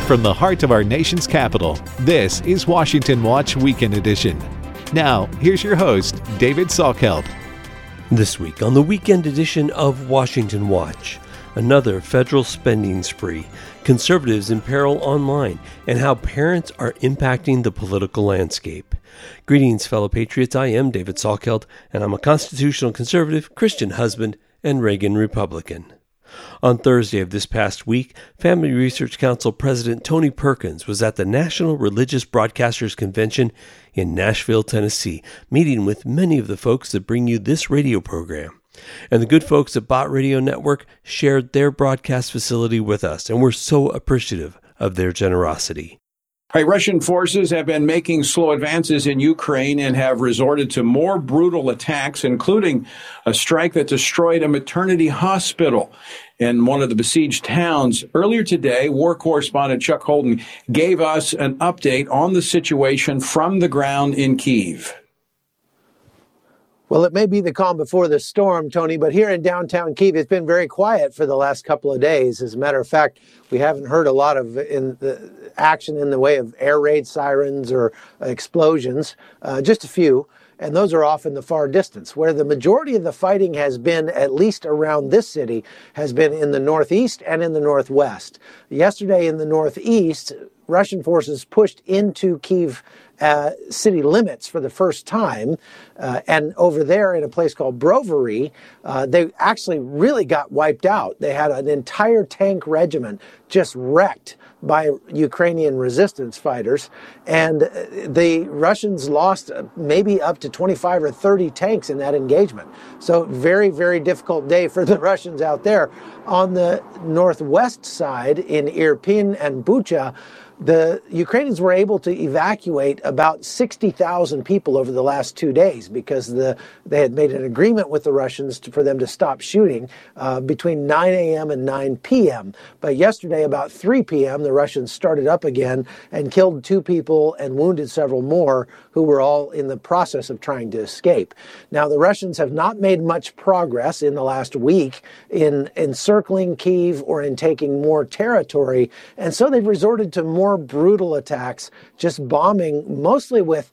From the heart of our nation's capital, this is Washington Watch Weekend Edition. Now, here's your host, David Salkeld. This week on the Weekend Edition of Washington Watch, another federal spending spree, conservatives in peril online, and how parents are impacting the political landscape. Greetings, fellow patriots. I am David Salkeld, and I'm a constitutional conservative, Christian husband, and Reagan Republican. On Thursday of this past week, Family Research Council President Tony Perkins was at the National Religious Broadcasters Convention in Nashville, Tennessee, meeting with many of the folks that bring you this radio program. And the good folks at Bott Radio Network shared their broadcast facility with us, and we're so appreciative of their generosity. Russian forces have been making slow advances in Ukraine and have resorted to more brutal attacks, including a strike that destroyed a maternity hospital in one of the besieged towns. Earlier today, war correspondent Chuck Holden gave us an update on the situation from the ground in Kyiv. Well, it may be the calm before the storm, Tony, but here in downtown Kyiv, it's been very quiet for the last couple of days. As a matter of fact, we haven't heard a lot of action in the way of air raid sirens or explosions, just a few. And those are off in the far distance. Where the majority of the fighting has been, at least around this city, has been in the northeast and in the northwest. Yesterday in the northeast, Russian forces pushed into Kyiv city limits for the first time. And over there in a place called Brovary, they actually really got wiped out. They had an entire tank regiment just wrecked by Ukrainian resistance fighters. And the Russians lost maybe up to 25 or 30 tanks in that engagement. So very, very difficult day for the Russians out there. On the northwest side in Irpin and Bucha, the Ukrainians were able to evacuate about 60,000 people over the last 2 days because they had made an agreement with the Russians for them to stop shooting between 9 a.m. and 9 p.m. But yesterday, about 3 p.m., the Russians started up again and killed 2 people and wounded several more who were all in the process of trying to escape. Now, the Russians have not made much progress in the last week in encircling Kyiv or in taking more territory, and so they've resorted to more brutal attacks, just bombing mostly with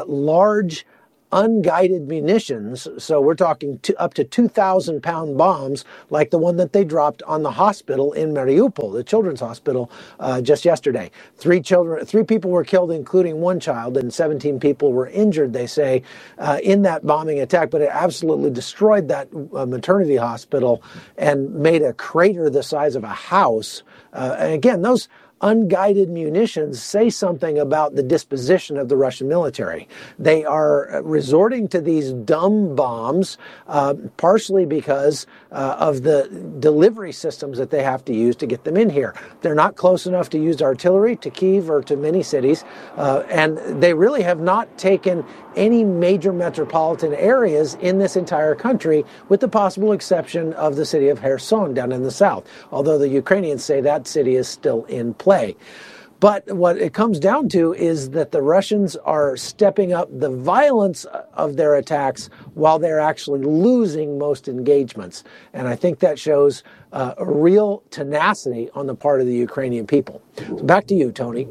large unguided munitions. So we're talking up to 2,000-pound bombs like the one that they dropped on the hospital in Mariupol, the children's hospital, just yesterday. 3 people were killed, including 1 child, and 17 people were injured, they say, in that bombing attack. But it absolutely destroyed that maternity hospital and made a crater the size of a house. And again, those unguided munitions say something about the disposition of the Russian military. They are resorting to these dumb bombs, partially because of the delivery systems that they have to use to get them in here. They're not close enough to use artillery to Kyiv or to many cities, and they really have not taken any major metropolitan areas in this entire country, with the possible exception of the city of Kherson down in the south, although the Ukrainians say that city is still in play. But what it comes down to is that the Russians are stepping up the violence of their attacks while they're actually losing most engagements. And I think that shows a real tenacity on the part of the Ukrainian people. So back to you, Tony.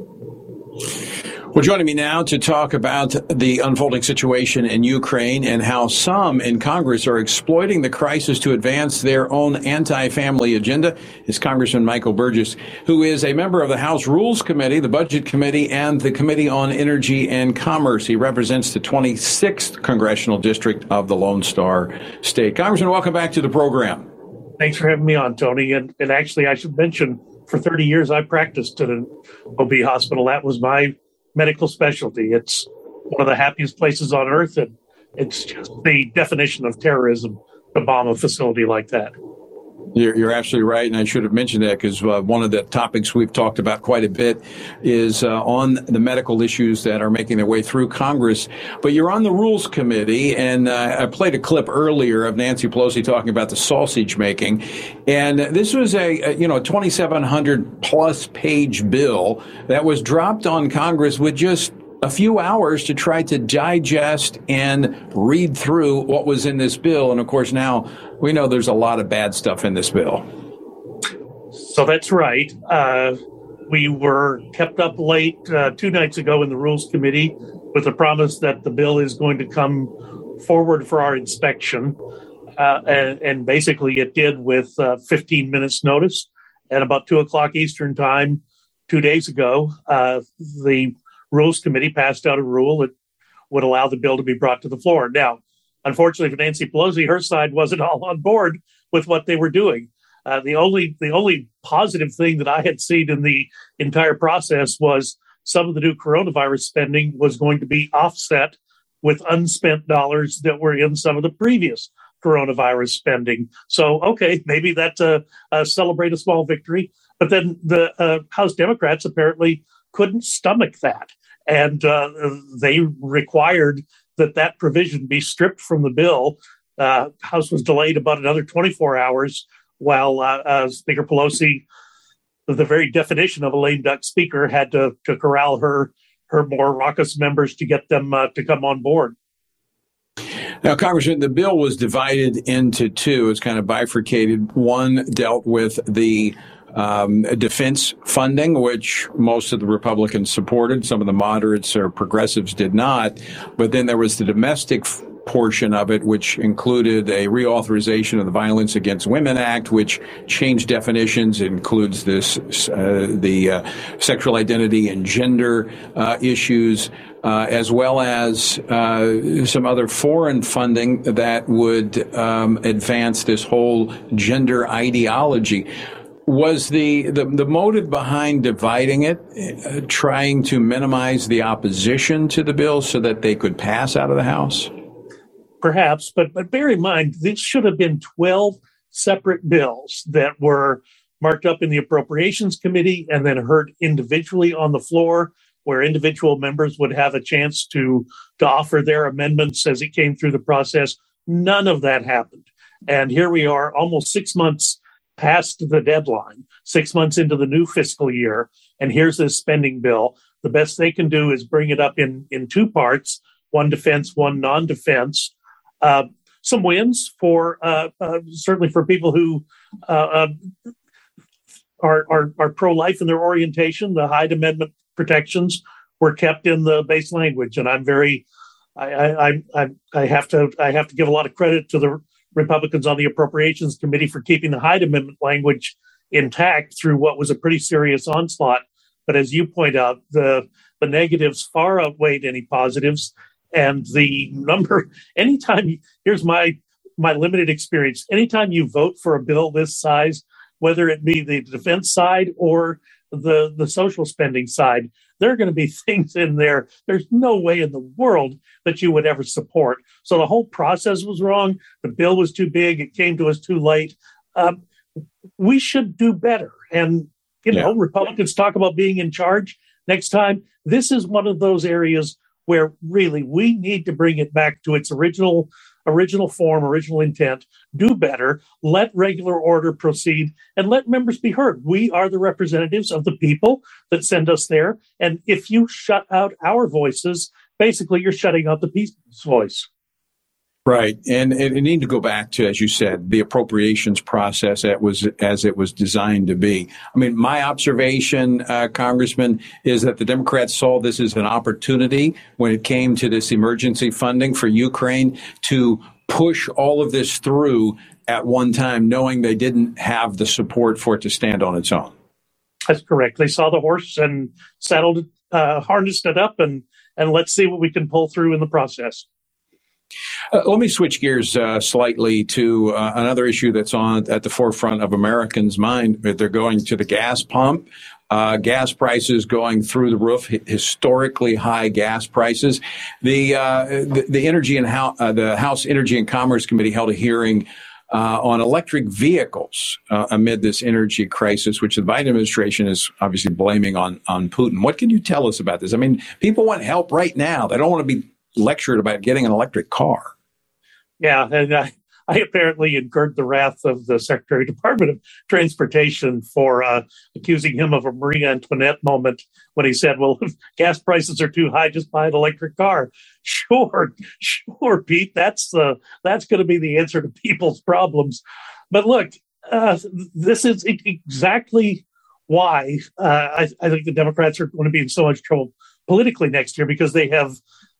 Well, joining me now to talk about the unfolding situation in Ukraine and how some in Congress are exploiting the crisis to advance their own anti-family agenda is Congressman Michael Burgess, who is a member of the House Rules Committee, the Budget Committee, and the Committee on Energy and Commerce. He represents the 26th Congressional District of the Lone Star State. Congressman, welcome back to the program. Thanks for having me on, Tony. And actually, I should mention, for 30 years, I practiced at an OB hospital. That was my medical specialty. It's one of the happiest places on earth, and it's just the definition of terrorism to bomb a facility like that. You're absolutely right, and I should have mentioned that because one of the topics we've talked about quite a bit is on the medical issues that are making their way through Congress. But you're on the Rules Committee, and I played a clip earlier of Nancy Pelosi talking about the sausage making, and this was a 2,700 plus page bill that was dropped on Congress with just a few hours to try to digest and read through what was in this bill. And of course, now we know there's a lot of bad stuff in this bill. So that's right. We were kept up late 2 nights ago in the Rules Committee with the promise that the bill is going to come forward for our inspection. And basically it did with 15 minutes notice. At about 2 o'clock Eastern time 2 days ago, the Rules Committee passed out a rule that would allow the bill to be brought to the floor. Now, unfortunately for Nancy Pelosi, her side wasn't all on board with what they were doing. The only positive thing that I had seen in the entire process was some of the new coronavirus spending was going to be offset with unspent dollars that were in some of the previous coronavirus spending. So, okay, maybe that's celebrate a small victory. But then the House Democrats apparently couldn't stomach that. And they required that provision be stripped from the bill. House was delayed about another 24 hours while Speaker Pelosi, the very definition of a lame duck speaker, had to corral her more raucous members to get them to come on board. Now, Congressman, the bill was divided into two. It's kind of bifurcated. One dealt with the defense funding, which most of the Republicans supported. Some of the moderates or progressives did not. But then there was the domestic portion of it, which included a reauthorization of the Violence Against Women Act, which changed definitions. It includes the sexual identity and gender issues, as well as some other foreign funding that would advance this whole gender ideology. Was the motive behind dividing it trying to minimize the opposition to the bill so that they could pass out of the House? Perhaps, but bear in mind, this should have been 12 separate bills that were marked up in the Appropriations Committee and then heard individually on the floor, where individual members would have a chance to offer their amendments as it came through the process. None of that happened. And here we are almost 6 months past the deadline, 6 months into the new fiscal year, and here's this spending bill. The best they can do is bring it up in two parts, one defense, one non-defense. Some wins for certainly for people who are pro-life in their orientation. The Hyde Amendment protections were kept in the base language, and I'm very I have to give a lot of credit to the Republicans on the Appropriations Committee for keeping the Hyde Amendment language intact through what was a pretty serious onslaught. But as you point out, the negatives far outweighed any positives. And the number, here's my limited experience, anytime you vote for a bill this size, whether it be the defense side or the social spending side, there are going to be things in there there's no way in the world that you would ever support. So the whole process was wrong. The bill was too big. It came to us too late. We should do better. And, Republicans talk about being in charge next time. This is one of those areas where really we need to bring it back to its original form, original intent, do better, let regular order proceed, and let members be heard. We are the representatives of the people that send us there. And if you shut out our voices, basically you're shutting out the people's voice. Right. And it need to go back to, as you said, the appropriations process as it was designed to be. I mean, my observation, Congressman, is that the Democrats saw this as an opportunity when it came to this emergency funding for Ukraine to push all of this through at one time, knowing they didn't have the support for it to stand on its own. That's correct. They saw the horse and harnessed it up, and let's see what we can pull through in the process. Let me switch gears slightly to another issue that's at the forefront of Americans' mind. They're going to the gas pump. Gas prices going through the roof, historically high gas prices. The Energy and the House Energy and Commerce Committee held a hearing on electric vehicles amid this energy crisis, which the Biden administration is obviously blaming on Putin. What can you tell us about this? I mean, people want help right now. They don't want to be lectured about getting an electric car. Yeah, and I apparently incurred the wrath of the Secretary of Department of Transportation for accusing him of a Marie Antoinette moment when he said, well, if gas prices are too high, just buy an electric car. Sure, Pete, that's going to be the answer to people's problems. But look, this is exactly why I think the Democrats are going to be in so much trouble politically next year, because they have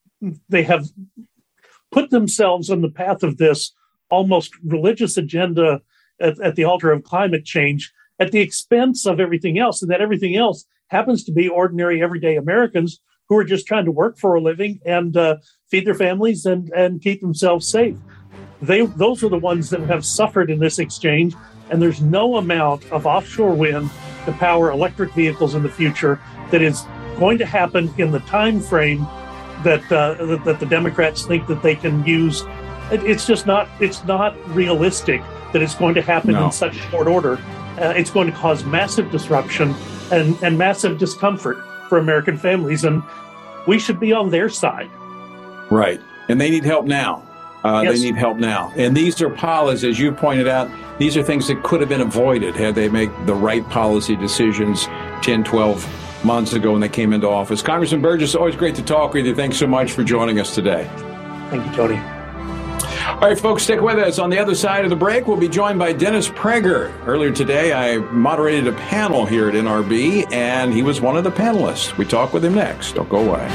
put themselves on the path of this almost religious agenda at the altar of climate change at the expense of everything else. And that everything else happens to be ordinary, everyday Americans who are just trying to work for a living and feed their families and keep themselves safe. Those are the ones that have suffered in this exchange. And there's no amount of offshore wind to power electric vehicles in the future that is going to happen in the time frame that the Democrats think that they can use. It's just not. It's not realistic that it's going to happen in such short order. It's going to cause massive disruption and massive discomfort for American families, and we should be on their side. Right, and they need help now. Yes. They need help now. And these are policies, as you pointed out, these are things that could have been avoided had they made the right policy decisions 10, 12 months ago when they came into office. Congressman Burgess, always great to talk with you. Thanks so much for joining us today. Thank you, Tony. All right, folks, stick with us. On the other side of the break, we'll be joined by Dennis Prager. Earlier today, I moderated a panel here at NRB, and he was one of the panelists. We talk with him next. Don't go away.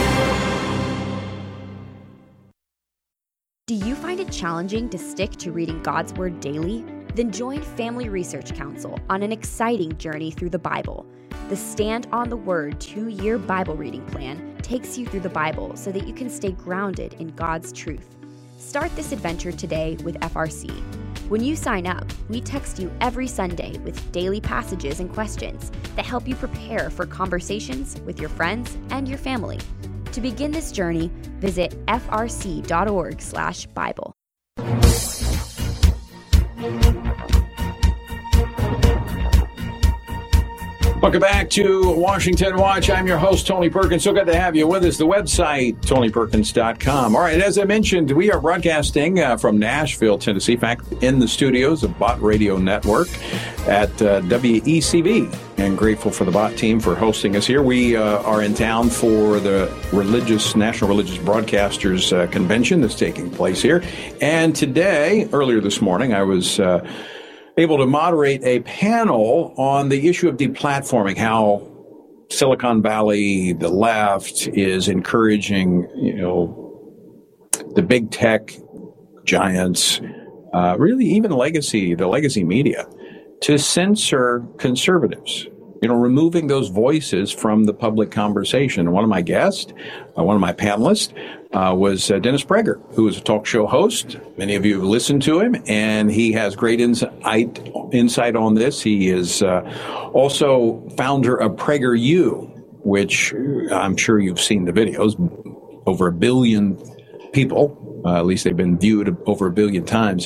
Do you find it challenging to stick to reading God's Word daily? Then join Family Research Council on an exciting journey through the Bible. The Stand on the Word 2-year Bible reading plan takes you through the Bible so that you can stay grounded in God's truth. Start this adventure today with FRC. When you sign up, we text you every Sunday with daily passages and questions that help you prepare for conversations with your friends and your family. To begin this journey, visit frc.org/Bible. Welcome back to Washington Watch. I'm your host, Tony Perkins. So good to have you with us. The website, TonyPerkins.com. All right, as I mentioned, we are broadcasting from Nashville, Tennessee. In fact, in the studios of Bott Radio Network at WECB. And grateful for the Bott team for hosting us here. We are in town for the National Religious Broadcasters Convention that's taking place here. And today, earlier this morning, I was able to moderate a panel on the issue of deplatforming, how Silicon Valley, the left, is encouraging, the big tech giants, really even the legacy media, to censor conservatives, removing those voices from the public conversation. And one of my guests, one of my panelists, was Dennis Prager, who is a talk show host. Many of you have listened to him, and he has great insight on this. He is also founder of PragerU, which I'm sure you've seen the videos. Over 1 billion people, at least they've been viewed over 1 billion times.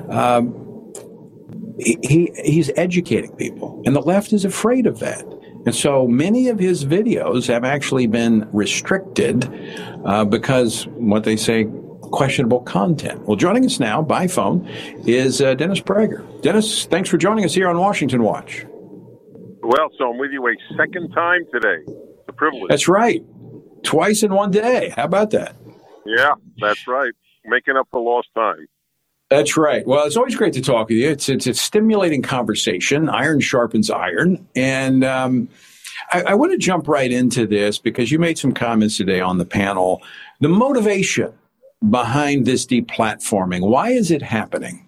He's educating people, and the left is afraid of that. And so many of his videos have actually been restricted because what they say, questionable content. Well, joining us now by phone is Dennis Prager. Dennis, thanks for joining us here on Washington Watch. Well, so I'm with you a second time today. It's a privilege. That's right. Twice in one day. How about that? Yeah, that's right. Making up for lost time. That's right. Well, it's always great to talk with you. It's a stimulating conversation. Iron sharpens iron. And I want to jump right into this because you made some comments today on the panel. The motivation behind this deplatforming, why is it happening?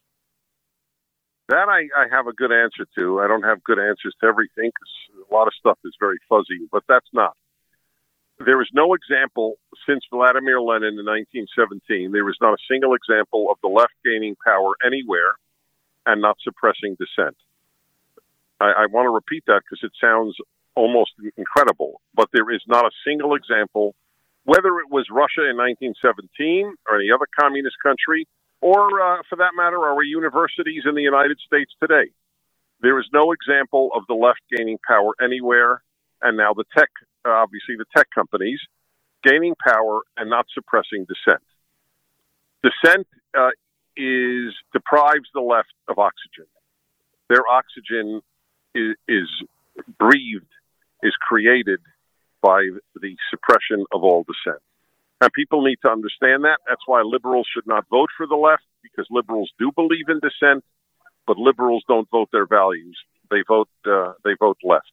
That I have a good answer to. I don't have good answers to everything because a lot of stuff is very fuzzy, but that's not. There is no example since Vladimir Lenin in 1917. There is not a single example of the left gaining power anywhere and not suppressing dissent. I want to repeat that because it sounds almost incredible, but there is not a single example, whether it was Russia in 1917 or any other communist country, or for that matter, our universities in the United States today. There is no example of the left gaining power anywhere, and now the tech companies gaining power and not suppressing dissent. Dissent deprives the left of oxygen. Their oxygen is breathed, is created by the suppression of all dissent. And people need to understand that. That's why liberals should not vote for the left, because liberals do believe in dissent, but liberals don't vote their values. they vote left.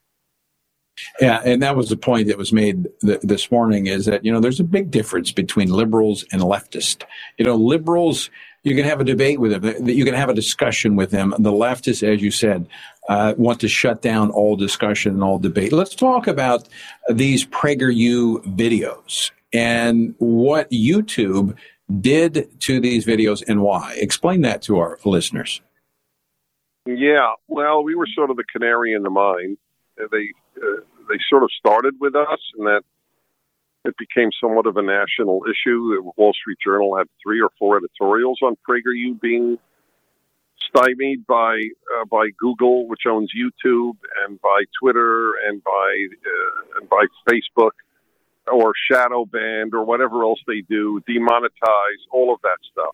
Yeah, and that was the point that was made this morning, is that, there's a big difference between liberals and leftists. Liberals, you can have a debate with them. You can have a discussion with them. The leftists, as you said, want to shut down all discussion and all debate. Let's talk about these PragerU videos and what YouTube did to these videos and why. Explain that to our listeners. Yeah, well, we were sort of the canary in the mine. They sort of started with us, and that it became somewhat of a national issue. The Wall Street Journal had 3 or 4 editorials on PragerU being stymied by Google, which owns YouTube, and by Twitter, and by Facebook, or shadow banned, or whatever else they do, demonetize, all of that stuff.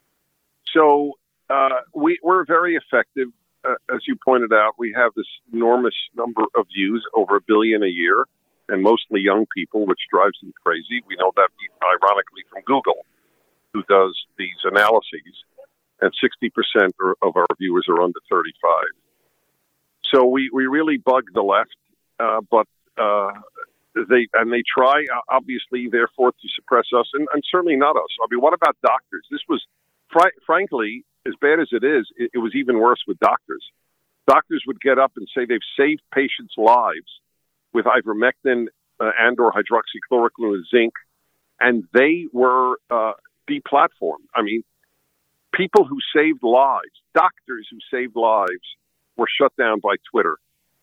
So we're very effective. As you pointed out, we have this enormous number of views, over 1 billion a year, and mostly young people, which drives them crazy. We know that, ironically, from Google, who does these analyses, and 60% of our viewers are under 35. So we really bug the left, but they try, obviously, therefore, to suppress us, and certainly not us. I mean, what about doctors? This was, frankly, as bad as it is, it was even worse with doctors. Doctors would get up and say they've saved patients' lives with ivermectin and or hydroxychloroquine with zinc, and they were deplatformed. I mean, people who saved lives, doctors who saved lives, were shut down by Twitter.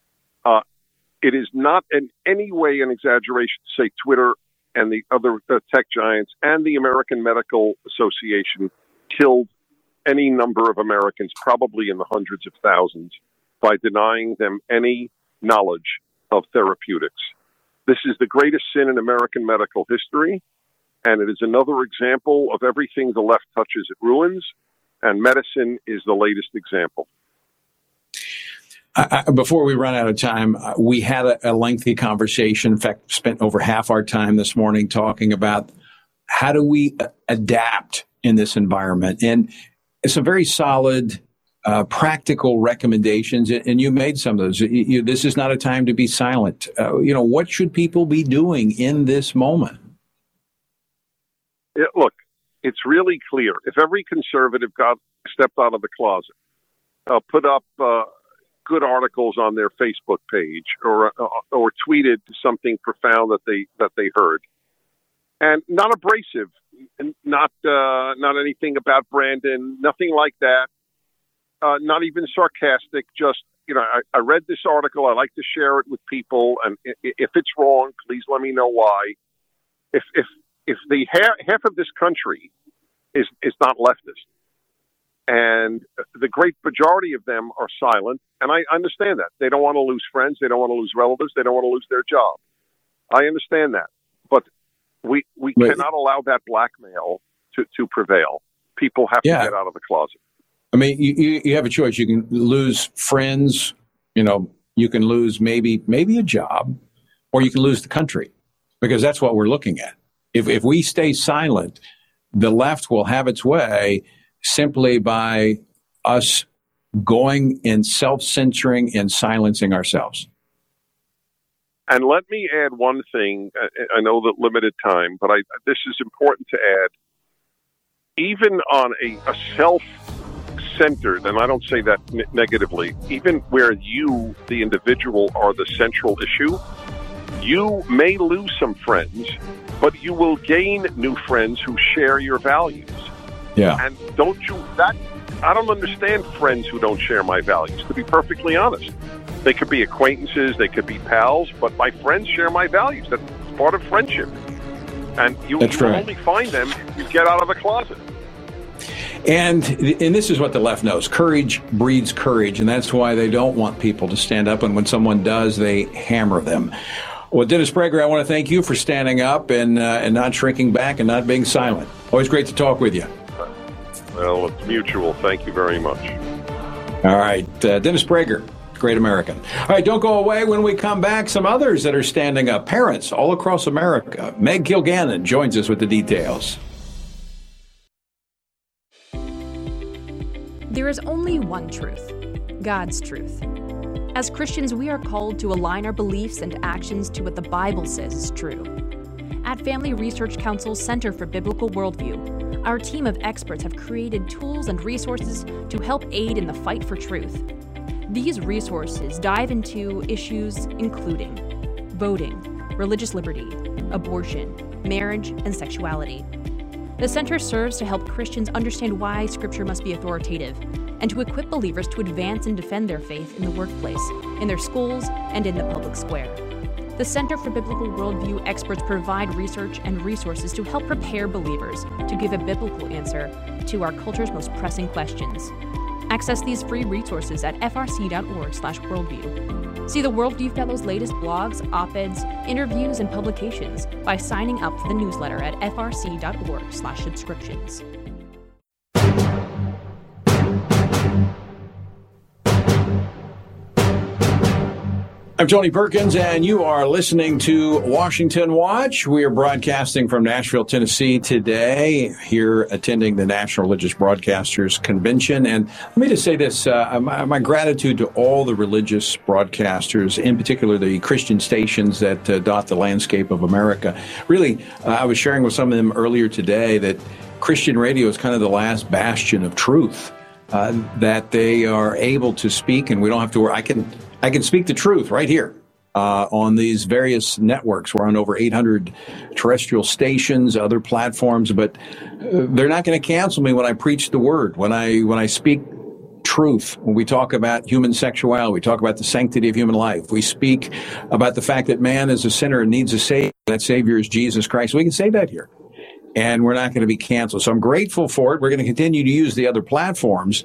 It is not in any way an exaggeration to say Twitter and the other tech giants and the American Medical Association killed any number of Americans, probably in the hundreds of thousands, by denying them any knowledge of therapeutics. This is the greatest sin in American medical history, and it is another example of everything the left touches, it ruins, and medicine is the latest example. Before we run out of time, we had a lengthy conversation. In fact, spent over half our time this morning talking about how do we adapt in this environment. And some very solid, practical recommendations, and you made some of those. This is not a time to be silent. What should people be doing in this moment? Look, it's really clear. If every conservative stepped out of the closet, put up good articles on their Facebook page, or tweeted something profound that they heard, and not abrasive, not anything about Brandon, nothing like that, not even sarcastic. Just I read this article. I like to share it with people, and if it's wrong, please let me know why. If the half of this country is not leftist, and the great majority of them are silent, and I understand that. They don't want to lose friends. They don't want to lose relatives. They don't want to lose their job. I understand that. But we cannot allow that blackmail to prevail. People have to get out of the closet. I mean, you have a choice. You can lose friends. You can lose maybe a job, or you can lose the country, because that's what we're looking at. If we stay silent, the left will have its way simply by us going and self-censoring and silencing ourselves. And let me add one thing. I know that limited time, but this is important to add. Even on a self-centered, and I don't say that negatively, even where you, the individual, are the central issue, you may lose some friends, but you will gain new friends who share your values. Yeah. And I don't understand friends who don't share my values, to be perfectly honest. They could be acquaintances, they could be pals, but my friends share my values. That's part of friendship. And you will only find them if you get out of the closet. And this is what the left knows. Courage breeds courage, and that's why they don't want people to stand up, and when someone does, they hammer them. Well, Dennis Prager, I want to thank you for standing up and not shrinking back and not being silent. Always great to talk with you. Well, it's mutual. Thank you very much. All right. Dennis Prager, great American. All right, don't go away. When we come back, some others that are standing up. Parents all across America. Meg Kilgannon joins us with the details. There is only one truth, God's truth. As Christians, we are called to align our beliefs and actions to what the Bible says is true. At Family Research Council's Center for Biblical Worldview, our team of experts have created tools and resources to help aid in the fight for truth. These resources dive into issues including voting, religious liberty, abortion, marriage, and sexuality. The center serves to help Christians understand why Scripture must be authoritative and to equip believers to advance and defend their faith in the workplace, in their schools, and in the public square. The Center for Biblical Worldview experts provide research and resources to help prepare believers to give a biblical answer to our culture's most pressing questions. Access these free resources at frc.org/worldview. See the Worldview Fellows' latest blogs, op-eds, interviews, and publications by signing up for the newsletter at frc.org/subscriptions. I'm Tony Perkins, and you are listening to Washington Watch. We are broadcasting from Nashville, Tennessee today, here attending the National Religious Broadcasters Convention. And let me just say this, my gratitude to all the religious broadcasters, in particular the Christian stations that dot the landscape of America. Really, I was sharing with some of them earlier today that Christian radio is kind of the last bastion of truth, that they are able to speak, and we don't have to worry. I can speak the truth right here on these various networks. We're on over 800 terrestrial stations, other platforms, but they're not going to cancel me when I preach the word, when I speak truth, when we talk about human sexuality, we talk about the sanctity of human life. We speak about the fact that man is a sinner and needs a savior. That savior is Jesus Christ. We can say that here. And we're not going to be canceled. So I'm grateful for it. We're going to continue to use the other platforms,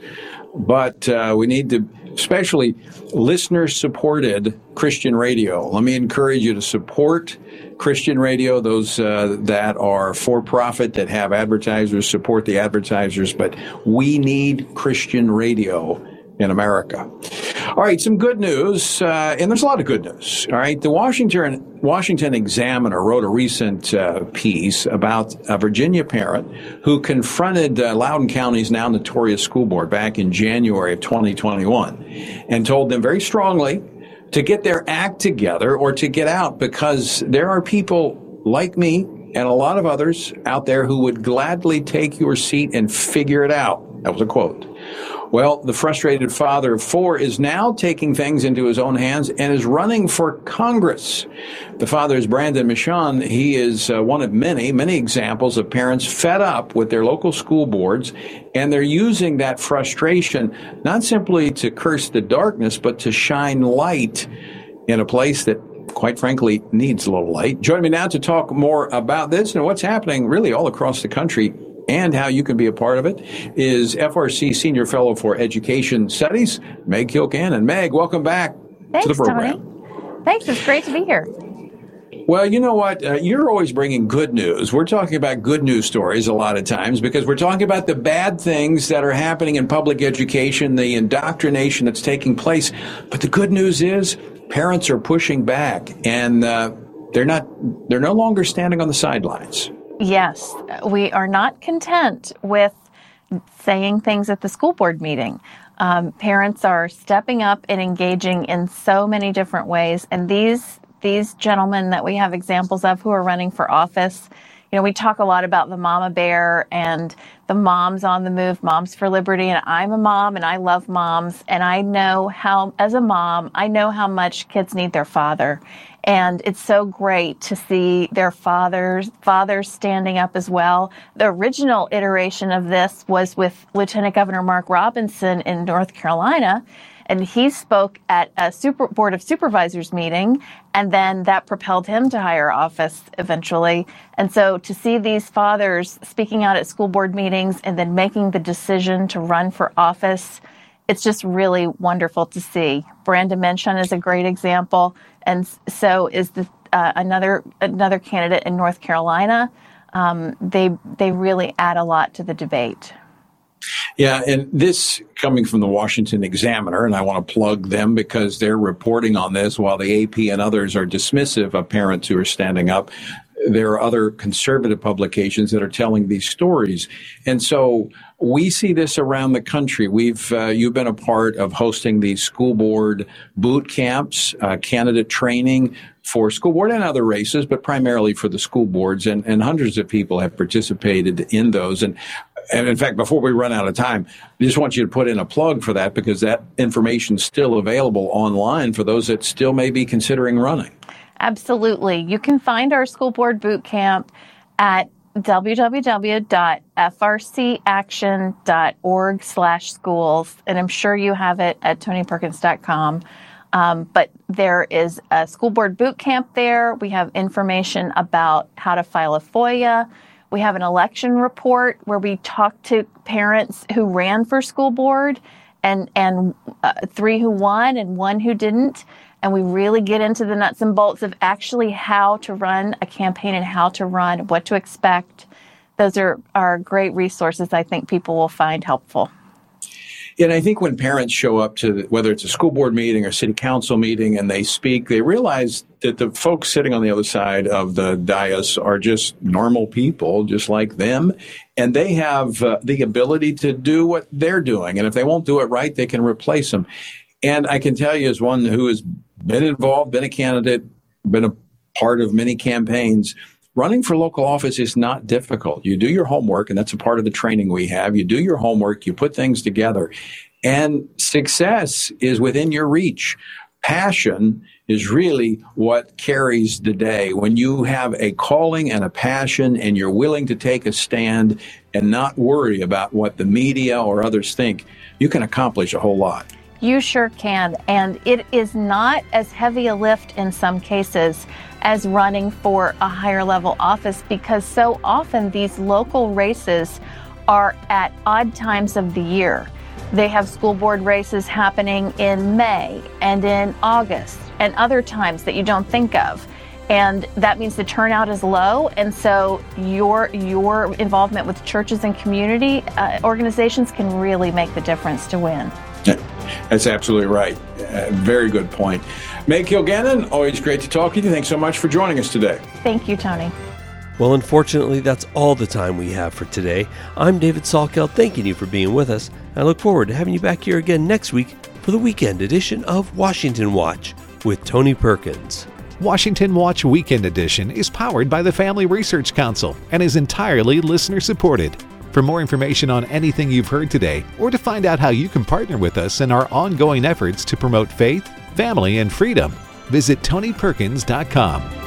but we need to, especially listener-supported Christian radio. Let me encourage you to support Christian radio, those that are for-profit, that have advertisers, support the advertisers, but we need Christian radio in America. All right, some good news, and there's a lot of good news. All right, the Washington Examiner wrote a recent piece about a Virginia parent who confronted Loudoun County's now notorious school board back in January of 2021 and told them very strongly to get their act together or to get out, because there are people like me and a lot of others out there who would gladly take your seat and figure it out. That was a quote. Well, the frustrated father of four is now taking things into his own hands and is running for Congress. The father is Brandon Michon. He is one of many examples of parents fed up with their local school boards, and they're using that frustration not simply to curse the darkness, but to shine light in a place that, quite frankly, needs a little light. Joining me now to talk more about this and what's happening really all across the country and how you can be a part of it is FRC Senior Fellow for Education Studies, Meg Kilcannon. Meg, welcome back to the program. Tony. Thanks. It's great to be here. Well, you know what? You're always bringing good news. We're talking about good news stories a lot of times because we're talking about the bad things that are happening in public education, the indoctrination that's taking place. But the good news is parents are pushing back, and they're no longer standing on the sidelines. Yes, we are not content with saying things at the school board meeting. Parents are stepping up and engaging in so many different ways. And these gentlemen that we have examples of who are running for office, you know, we talk a lot about the Mama Bear and the moms on the move, Moms for Liberty. And I'm a mom and I love moms. And I know how, as a mom, I know how much kids need their father. And it's so great to see their fathers standing up as well. The original iteration of this was with Lieutenant Governor Mark Robinson in North Carolina. And he spoke at a Board of Supervisors meeting, and then that propelled him to higher office eventually. And so to see these fathers speaking out at school board meetings and then making the decision to run for office, it's just really wonderful to see. Brandon Michon is a great example, and so is another candidate in North Carolina. They really add a lot to the debate. Yeah, and this coming from the Washington Examiner, and I want to plug them because they're reporting on this while the AP and others are dismissive of parents who are standing up. there are other conservative publications that are telling these stories. And so we see this around the country. You've been a part of hosting these school board boot camps, candidate training for school board and other races, but primarily for the school boards. And hundreds of people have participated in those. And in fact, before we run out of time, I just want you to put in a plug for that, because that information is still available online for those that still may be considering running. Absolutely. You can find our school board boot camp at www.frcaction.org/schools. And I'm sure you have it at tonyperkins.com. But there is a school board boot camp there. We have information about how to file a FOIA. We have an election report where we talk to parents who ran for school board and 3 who won and 1 who didn't. And we really get into the nuts and bolts of actually how to run a campaign and how to run, what to expect. Those are great resources I think people will find helpful. And I think when parents show up to whether it's a school board meeting or city council meeting and they speak, they realize that the folks sitting on the other side of the dais are just normal people, just like them. And they have the ability to do what they're doing. And if they won't do it right, they can replace them. And I can tell you, as one who has been involved, been a candidate, been a part of many campaigns, running for local office is not difficult. You do your homework, and that's a part of the training we have. You do your homework, you put things together, and success is within your reach. Passion is really what carries the day. When you have a calling and a passion and you're willing to take a stand and not worry about what the media or others think, you can accomplish a whole lot. You sure can. And it is not as heavy a lift in some cases as running for a higher level office, because so often these local races are at odd times of the year. They have school board races happening in May and in August and other times that you don't think of. And that means the turnout is low. And so your involvement with churches and community organizations can really make the difference to win. That's absolutely right. Very good point. Meg Kilgannon, always great to talk to you. Thanks so much for joining us today. Thank you, Tony. Well, unfortunately, that's all the time we have for today. I'm David Salkeld, thanking you for being with us. I look forward to having you back here again next week for the weekend edition of Washington Watch with Tony Perkins. Washington Watch Weekend Edition is powered by the Family Research Council and is entirely listener-supported. For more information on anything you've heard today, or to find out how you can partner with us in our ongoing efforts to promote faith, family, and freedom, visit tonyperkins.com.